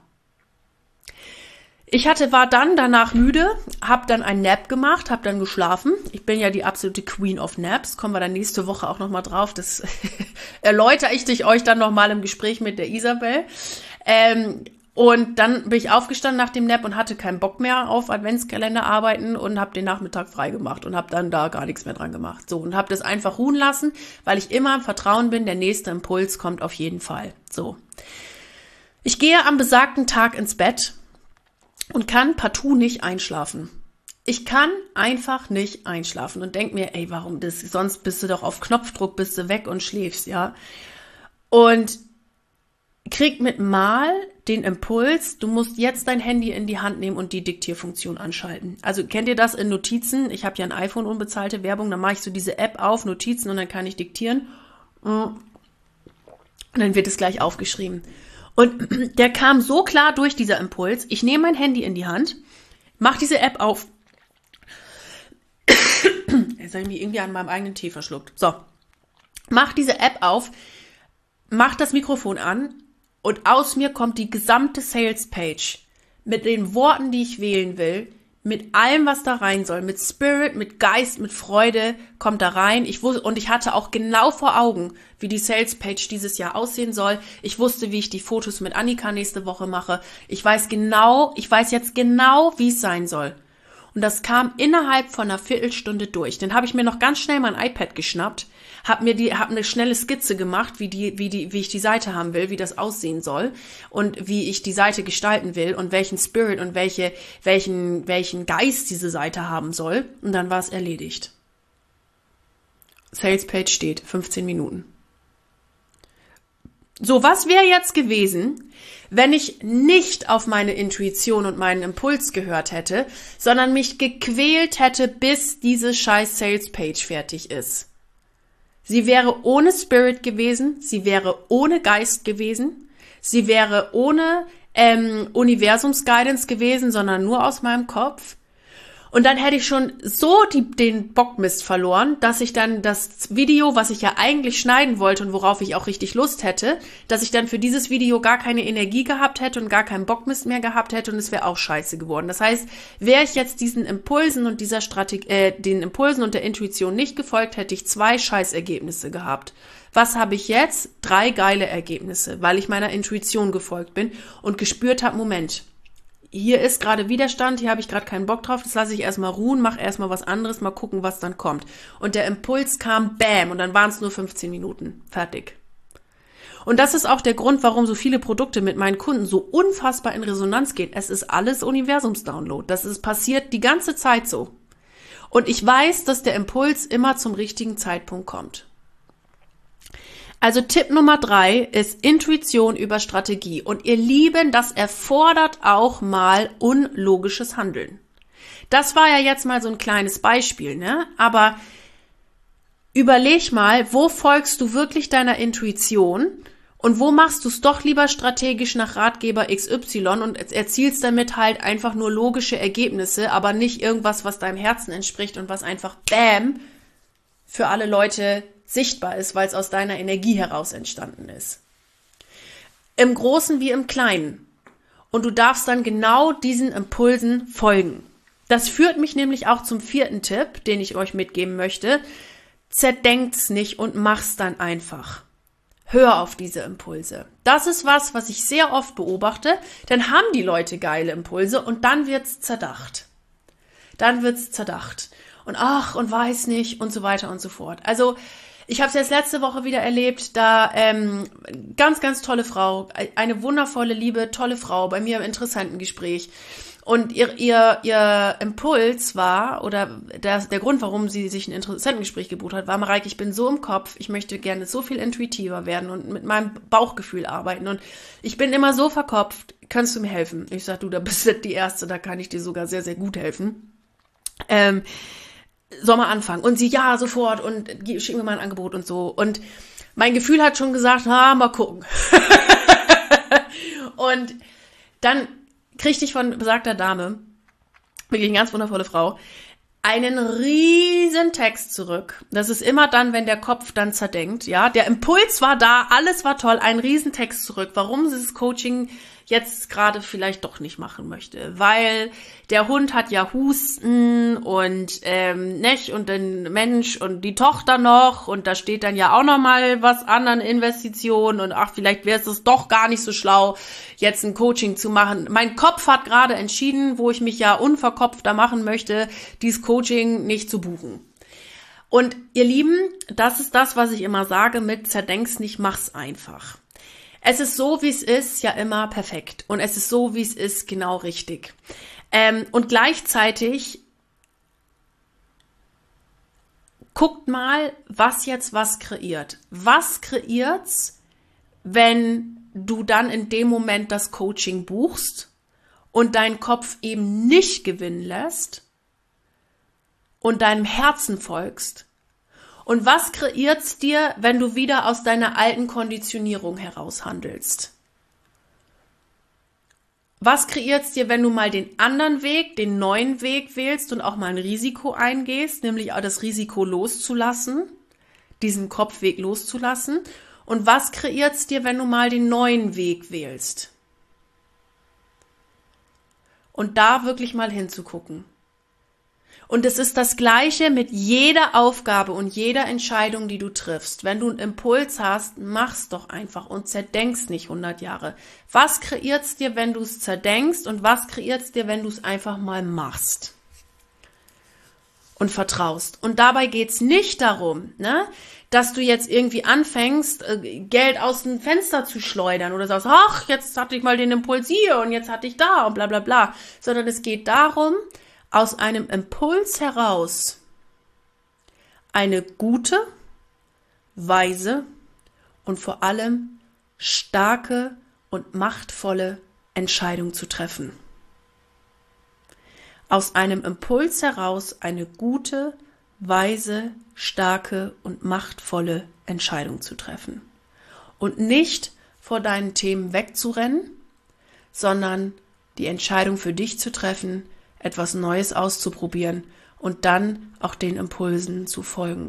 Ich hatte, war dann danach müde, habe dann ein Nap gemacht, habe dann geschlafen. Ich bin ja die absolute Queen of Naps. Kommen wir dann nächste Woche auch nochmal drauf. Das erläutere ich dich euch dann nochmal im Gespräch mit der Isabel. Ähm, und dann bin ich aufgestanden nach dem Nap und hatte keinen Bock mehr auf Adventskalender arbeiten und habe den Nachmittag frei gemacht und habe dann da gar nichts mehr dran gemacht. So, und habe das einfach ruhen lassen, weil ich immer im Vertrauen bin, der nächste Impuls kommt auf jeden Fall. So. Ich gehe am besagten Tag ins Bett und kann partout nicht einschlafen. Ich kann einfach nicht einschlafen und denk mir, ey, warum das? Sonst bist du doch auf Knopfdruck, bist du weg und schläfst, ja. Und krieg mit mal den Impuls, du musst jetzt dein Handy in die Hand nehmen und die Diktierfunktion anschalten. Also kennt ihr das in Notizen? Ich habe ja ein iPhone, unbezahlte Werbung, dann mache ich so diese App auf, Notizen und dann kann ich diktieren. Und dann wird es gleich aufgeschrieben. Und der kam so klar durch, dieser Impuls. Ich nehme mein Handy in die Hand, mache diese App auf. Jetzt habe ich mich irgendwie an meinem eigenen Tee verschluckt. So, mach diese App auf, mach das Mikrofon an und aus mir kommt die gesamte Sales-Page mit den Worten, die ich wählen will, mit allem, was da rein soll, mit Spirit, mit Geist, mit Freude, kommt da rein. Ich wusste, und ich hatte auch genau vor Augen, wie die Sales-Page dieses Jahr aussehen soll. Ich wusste, wie ich die Fotos mit Annika nächste Woche mache. Ich weiß genau, ich weiß jetzt genau, wie es sein soll. Und das kam innerhalb von einer Viertelstunde durch. Dann habe ich mir noch ganz schnell mein iPad geschnappt, habe mir die, habe eine schnelle Skizze gemacht, wie die, wie die, wie ich die Seite haben will, wie das aussehen soll und wie ich die Seite gestalten will und welchen Spirit und welche, welchen, welchen Geist diese Seite haben soll. Und dann war es erledigt. Salespage steht, fünfzehn Minuten. So, was wäre jetzt gewesen, wenn ich nicht auf meine Intuition und meinen Impuls gehört hätte, sondern mich gequält hätte, bis diese scheiß Salespage fertig ist? Sie wäre ohne Spirit gewesen, sie wäre ohne Geist gewesen, sie wäre ohne ähm, Universums-Guidance gewesen, sondern nur aus meinem Kopf. Und dann hätte ich schon so die, den Bockmist verloren, dass ich dann das Video, was ich ja eigentlich schneiden wollte und worauf ich auch richtig Lust hätte, dass ich dann für dieses Video gar keine Energie gehabt hätte und gar keinen Bockmist mehr gehabt hätte und es wäre auch scheiße geworden. Das heißt, wäre ich jetzt diesen Impulsen und dieser Strategie, äh, den Impulsen und der Intuition nicht gefolgt, hätte ich zwei Scheißergebnisse gehabt. Was habe ich jetzt? Drei geile Ergebnisse, weil ich meiner Intuition gefolgt bin und gespürt habe, Moment, hier ist gerade Widerstand, hier habe ich gerade keinen Bock drauf, das lasse ich erstmal ruhen, mache erstmal was anderes, mal gucken, was dann kommt. Und der Impuls kam, bam, und dann waren es nur fünfzehn Minuten. Fertig. Und das ist auch der Grund, warum so viele Produkte mit meinen Kunden so unfassbar in Resonanz gehen. Es ist alles Universumsdownload. Das ist passiert die ganze Zeit so. Und ich weiß, dass der Impuls immer zum richtigen Zeitpunkt kommt. Also Tipp Nummer drei ist Intuition über Strategie. Und ihr Lieben, das erfordert auch mal unlogisches Handeln. Das war ja jetzt mal so ein kleines Beispiel, ne? Aber überleg mal, wo folgst du wirklich deiner Intuition Und wo machst du es doch lieber strategisch nach Ratgeber X Y und erzielst damit halt einfach nur logische Ergebnisse, aber nicht irgendwas, was deinem Herzen entspricht und was einfach bam für alle Leute sichtbar ist, weil es aus deiner Energie heraus entstanden ist. Im Großen wie im Kleinen. Und du darfst dann genau diesen Impulsen folgen. Das führt mich nämlich auch zum vierten Tipp, den ich euch mitgeben möchte. Zerdenkt's nicht und mach's dann einfach. Hör auf diese Impulse. Das ist was, was ich sehr oft beobachte. Dann haben die Leute geile Impulse und dann wird's zerdacht. Dann wird's zerdacht. Und ach, und weiß nicht und so weiter und so fort. Also ich habe es jetzt letzte Woche wieder erlebt, da ähm, ganz, ganz tolle Frau, eine wundervolle, liebe, tolle Frau bei mir im Interessentengespräch. Und ihr, ihr, ihr Impuls war, oder der, der Grund, warum sie sich ein Interessentengespräch gebucht hat, war, Mareike, ich bin so im Kopf, ich möchte gerne so viel intuitiver werden und mit meinem Bauchgefühl arbeiten. Und ich bin immer so verkopft, kannst du mir helfen? Ich sag, du, da bist du die Erste, da kann ich dir sogar sehr, sehr gut helfen. Ähm, soll mal anfangen. Und sie, ja, sofort und schick mir mal ein Angebot und so. Und mein Gefühl hat schon gesagt, ha, mal gucken. Und dann kriegte ich von besagter Dame, wirklich eine ganz wundervolle Frau, einen riesen Text zurück. Das ist immer dann, wenn der Kopf dann zerdenkt, ja. Der Impuls war da, alles war toll, ein riesen Text zurück. Warum sie das Coaching jetzt gerade vielleicht doch nicht machen möchte, weil der Hund hat ja Husten und ähm, nicht und den Mensch und die Tochter noch und da steht dann ja auch noch mal was an an Investitionen und ach, vielleicht wäre es doch gar nicht so schlau, jetzt ein Coaching zu machen. Mein Kopf hat gerade entschieden, wo ich mich ja unverkopfter machen möchte, dieses Coaching nicht zu buchen. Und ihr Lieben, das ist das, was ich immer sage mit zerdenk's nicht, mach's einfach. Es ist so, wie es ist, ja immer perfekt. Und es ist so, wie es ist, genau richtig. Ähm, und gleichzeitig guckt mal, was jetzt was kreiert. Was kreiert's, wenn du dann in dem Moment das Coaching buchst und deinen Kopf eben nicht gewinnen lässt und deinem Herzen folgst? Und was kreiert's dir, wenn du wieder aus deiner alten Konditionierung heraus handelst? Was kreiert's dir, wenn du mal den anderen Weg, den neuen Weg wählst und auch mal ein Risiko eingehst, nämlich auch das Risiko loszulassen, diesen Kopfweg loszulassen? Und was kreiert's dir, wenn du mal den neuen Weg wählst? Und da wirklich mal hinzugucken. Und es ist das Gleiche mit jeder Aufgabe und jeder Entscheidung, die du triffst. Wenn du einen Impuls hast, mach's doch einfach und zerdenk's nicht hundert Jahre. Was kreiert's dir, wenn du es zerdenkst und was kreiert's dir, wenn du es einfach mal machst und vertraust? Und dabei geht's nicht darum, ne, dass du jetzt irgendwie anfängst, Geld aus dem Fenster zu schleudern oder sagst, ach, jetzt hatte ich mal den Impuls hier und jetzt hatte ich da und bla bla bla. Sondern es geht darum, aus einem Impuls heraus eine gute, weise und vor allem starke und machtvolle Entscheidung zu treffen. Aus einem Impuls heraus eine gute, weise, starke und machtvolle Entscheidung zu treffen. Und nicht vor deinen Themen wegzurennen, sondern die Entscheidung für dich zu treffen, etwas Neues auszuprobieren und dann auch den Impulsen zu folgen.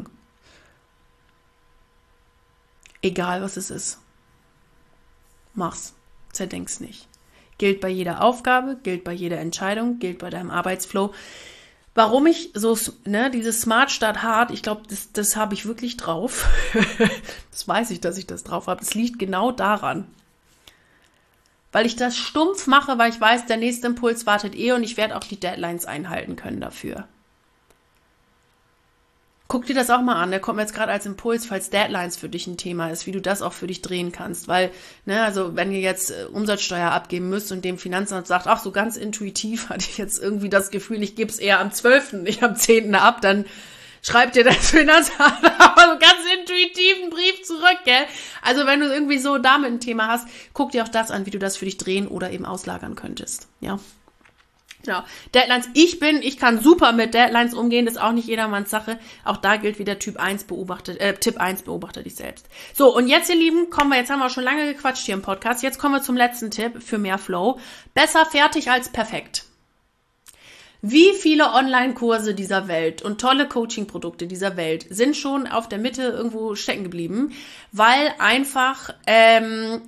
Egal, was es ist. Mach's. Zerdenk's nicht. Gilt bei jeder Aufgabe, gilt bei jeder Entscheidung, gilt bei deinem Arbeitsflow. Warum ich so, ne, dieses Smart Start Hard, ich glaube, das, das habe ich wirklich drauf. Das weiß ich, dass ich das drauf habe. Es liegt genau daran. Weil ich das stumpf mache, weil ich weiß, der nächste Impuls wartet eh und ich werde auch die Deadlines einhalten können dafür. Guck dir das auch mal an, der kommt mir jetzt gerade als Impuls, falls Deadlines für dich ein Thema ist, wie du das auch für dich drehen kannst. Weil, ne, also wenn ihr jetzt äh, Umsatzsteuer abgeben müsst und dem Finanzamt sagt, ach so ganz intuitiv hatte ich jetzt irgendwie das Gefühl, ich gebe es eher am zwölften, nicht am zehnten ab, dann schreibt dir das Finanzamt aber so ganz intuitiv einen Brief zurück, gell? Also wenn du irgendwie so damit ein Thema hast, guck dir auch das an, wie du das für dich drehen oder eben auslagern könntest, ja? Genau. Deadlines, ich bin, ich kann super mit Deadlines umgehen, ist auch nicht jedermanns Sache. Auch da gilt wieder Typ eins beobachtet, äh, Tipp eins, beobachte dich selbst. So, und jetzt, ihr Lieben, kommen wir, jetzt haben wir schon lange gequatscht hier im Podcast, jetzt kommen wir zum letzten Tipp für mehr Flow. Besser fertig als perfekt. Wie viele Online-Kurse dieser Welt und tolle Coaching-Produkte dieser Welt sind schon auf der Mitte irgendwo stecken geblieben, weil einfach ähm,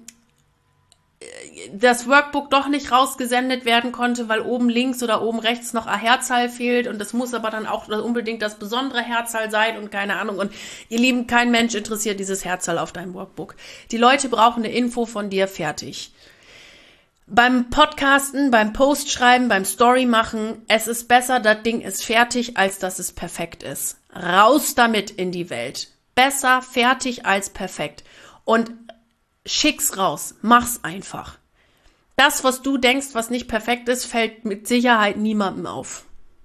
das Workbook doch nicht rausgesendet werden konnte, weil oben links oder oben rechts noch eine Herzzahl fehlt und das muss aber dann auch unbedingt das besondere Herzzahl sein und keine Ahnung. Und ihr Lieben, kein Mensch interessiert dieses Herzzahl auf deinem Workbook. Die Leute brauchen eine Info von dir, fertig. Beim Podcasten, beim Postschreiben, beim Story machen, es ist besser, das Ding ist fertig, als dass es perfekt ist. Raus damit in die Welt. Besser fertig als perfekt. Und schick's raus, mach's einfach. Das, was du denkst, was nicht perfekt ist, fällt mit Sicherheit niemandem auf.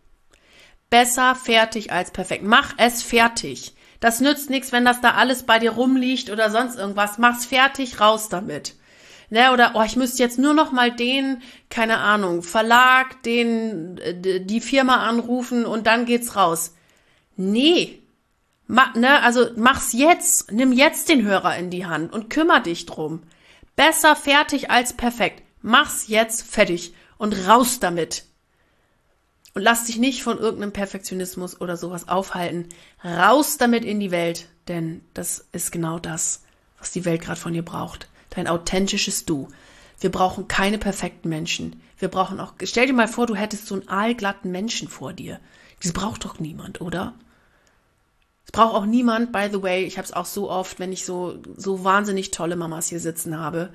Besser fertig als perfekt. Mach es fertig. Das nützt nichts, wenn das da alles bei dir rumliegt oder sonst irgendwas. Mach's fertig, raus damit. Ne, oder, oh, ich müsste jetzt nur noch mal den, keine Ahnung, Verlag, den, die Firma anrufen und dann geht's raus. Nee. Ma, ne, also mach's jetzt, nimm jetzt den Hörer in die Hand und kümmere dich drum. Besser fertig als perfekt. Mach's jetzt fertig und raus damit. Und lass dich nicht von irgendeinem Perfektionismus oder sowas aufhalten. Raus damit in die Welt, denn das ist genau das, was die Welt gerade von dir braucht. Dein authentisches Du. Wir brauchen keine perfekten Menschen. Wir brauchen auch, stell dir mal vor, du hättest so einen aalglatten Menschen vor dir. Das braucht doch niemand, oder? Es braucht auch niemand, by the way, ich habe es auch so oft, wenn ich so so wahnsinnig tolle Mamas hier sitzen habe.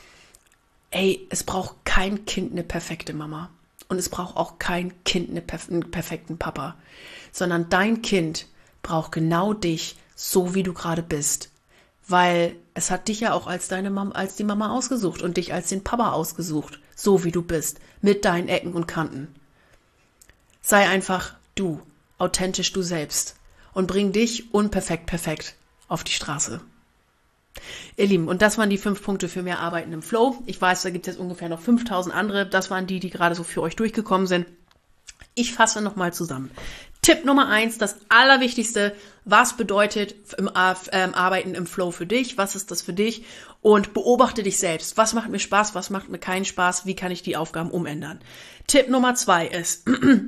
Ey, es braucht kein Kind eine perfekte Mama. Und es braucht auch kein Kind eine perf- einen perfekten Papa. Sondern dein Kind braucht genau dich, so wie du gerade bist. Weil es hat dich ja auch als deine Mama, als die Mama ausgesucht und dich als den Papa ausgesucht. So wie du bist. Mit deinen Ecken und Kanten. Sei einfach du. Authentisch du selbst. Und bring dich unperfekt perfekt auf die Straße. Ihr Lieben, und das waren die fünf Punkte für mehr Arbeiten im Flow. Ich weiß, da gibt es jetzt ungefähr noch fünftausend andere. Das waren die, die gerade so für euch durchgekommen sind. Ich fasse nochmal zusammen. Tipp Nummer eins, das Allerwichtigste, was bedeutet im ähm, Arbeiten im Flow für dich? Was ist das für dich? Und beobachte dich selbst. Was macht mir Spaß? Was macht mir keinen Spaß? Wie kann ich die Aufgaben umändern? Tipp Nummer zwei ist,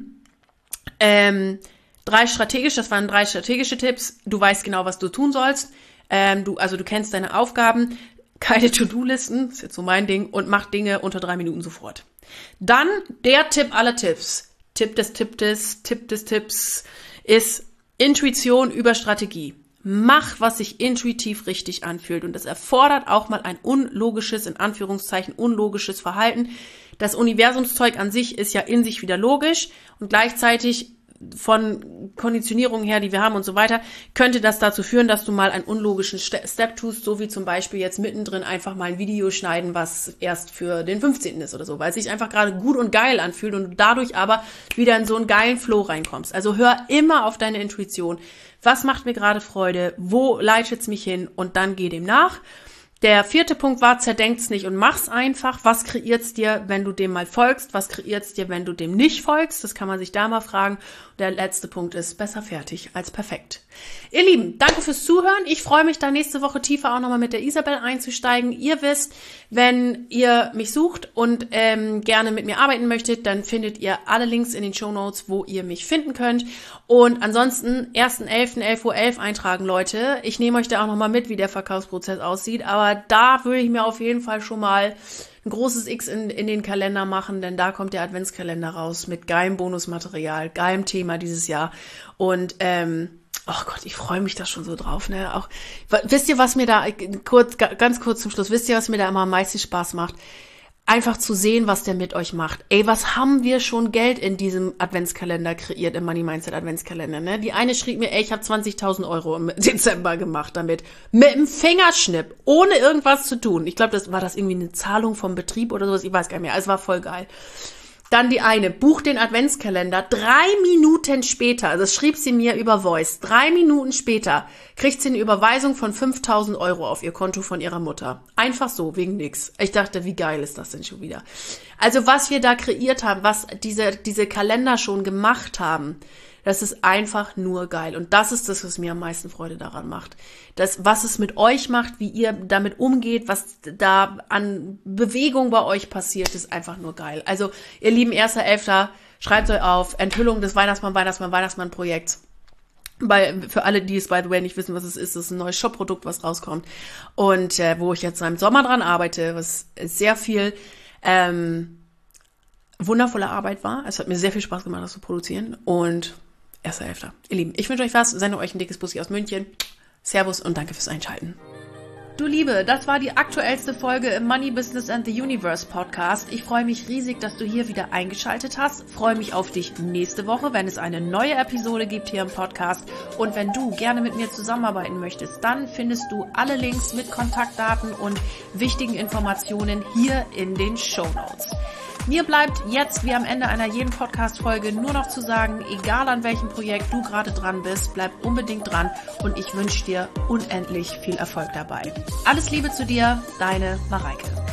ähm, Drei strategisch, das waren drei strategische Tipps. Du weißt genau, was du tun sollst. Ähm, du, also du kennst deine Aufgaben, keine To-Do-Listen, ist jetzt so mein Ding, und mach Dinge unter drei Minuten sofort. Dann der Tipp aller Tipps, Tipp des Tipp des, Tipp des Tipps, ist Intuition über Strategie. Mach, was sich intuitiv richtig anfühlt. Und das erfordert auch mal ein unlogisches, in Anführungszeichen, unlogisches Verhalten. Das Universumszeug an sich ist ja in sich wieder logisch und gleichzeitig von Konditionierung her, die wir haben und so weiter, könnte das dazu führen, dass du mal einen unlogischen Step tust, so wie zum Beispiel jetzt mittendrin einfach mal ein Video schneiden, was erst für den fünfzehnten ist oder so, weil es sich einfach gerade gut und geil anfühlt und du dadurch aber wieder in so einen geilen Flow reinkommst. Also hör immer auf deine Intuition. Was macht mir gerade Freude? Wo leitet es mich hin? Und dann geh dem nach. Der vierte Punkt war, zerdenkt's nicht und mach's einfach. Was kreiert's dir, wenn du dem mal folgst? Was kreiert's dir, wenn du dem nicht folgst? Das kann man sich da mal fragen. Der letzte Punkt ist, besser fertig als perfekt. Ihr Lieben, danke fürs Zuhören. Ich freue mich, da nächste Woche tiefer auch nochmal mit der Isabel einzusteigen. Ihr wisst, wenn ihr mich sucht und ähm, gerne mit mir arbeiten möchtet, dann findet ihr alle Links in den Shownotes, wo ihr mich finden könnt. Und ansonsten, ersten elften elf Uhr elf eintragen, Leute. Ich nehme euch da auch nochmal mit, wie der Verkaufsprozess aussieht. Aber da würde ich mir auf jeden Fall schon mal ein großes X in, in den Kalender machen, denn da kommt der Adventskalender raus mit geilem Bonusmaterial, geilem Thema dieses Jahr. Und ähm, oh Gott, ich freue mich da schon so drauf. Ne? Auch wisst ihr, was mir da kurz, ganz kurz zum Schluss, wisst ihr, was mir da immer am meisten Spaß macht? Einfach zu sehen, was der mit euch macht. Ey, was haben wir schon Geld in diesem Adventskalender kreiert, im Money Mindset Adventskalender, ne? Die eine schrieb mir, ey, ich habe zwanzigtausend Euro im Dezember gemacht damit. Mit dem Fingerschnipp, ohne irgendwas zu tun. Ich glaube, das war das irgendwie eine Zahlung vom Betrieb oder sowas, ich weiß gar nicht mehr. Es war voll geil. Dann die eine, buch den Adventskalender. Drei Minuten später, also das schrieb sie mir über Voice, drei Minuten später kriegt sie eine Überweisung von fünftausend Euro auf ihr Konto von ihrer Mutter. Einfach so, wegen nix. Ich dachte, wie geil ist das denn schon wieder? Also was wir da kreiert haben, was diese, diese Kalender schon gemacht haben, das ist einfach nur geil. Und das ist das, was mir am meisten Freude daran macht. Das, was es mit euch macht, wie ihr damit umgeht, was da an Bewegung bei euch passiert, ist einfach nur geil. Also, ihr lieben erster Elfter, schreibt euch auf, Enthüllung des Weihnachtsmann, Weihnachtsmann, Weihnachtsmann-Projekts. Bei, für alle, die es by the way nicht wissen, was es ist, das ist ein neues Shop-Produkt, was rauskommt. Und äh, wo ich jetzt im Sommer dran arbeite, was sehr viel ähm, wundervolle Arbeit war. Es hat mir sehr viel Spaß gemacht, das zu produzieren. Und erster Elfter. Ihr Lieben, ich wünsche euch was, sende euch ein dickes Bussi aus München. Servus und danke fürs Einschalten. Du Liebe, das war die aktuellste Folge im Money Business and the Universe Podcast. Ich freue mich riesig, dass du hier wieder eingeschaltet hast. Freue mich auf dich nächste Woche, wenn es eine neue Episode gibt hier im Podcast. Und wenn du gerne mit mir zusammenarbeiten möchtest, dann findest du alle Links mit Kontaktdaten und wichtigen Informationen hier in den Shownotes. Mir bleibt jetzt wie am Ende einer jeden Podcast-Folge nur noch zu sagen, egal an welchem Projekt du gerade dran bist, bleib unbedingt dran und ich wünsche dir unendlich viel Erfolg dabei. Alles Liebe zu dir, deine Mareike.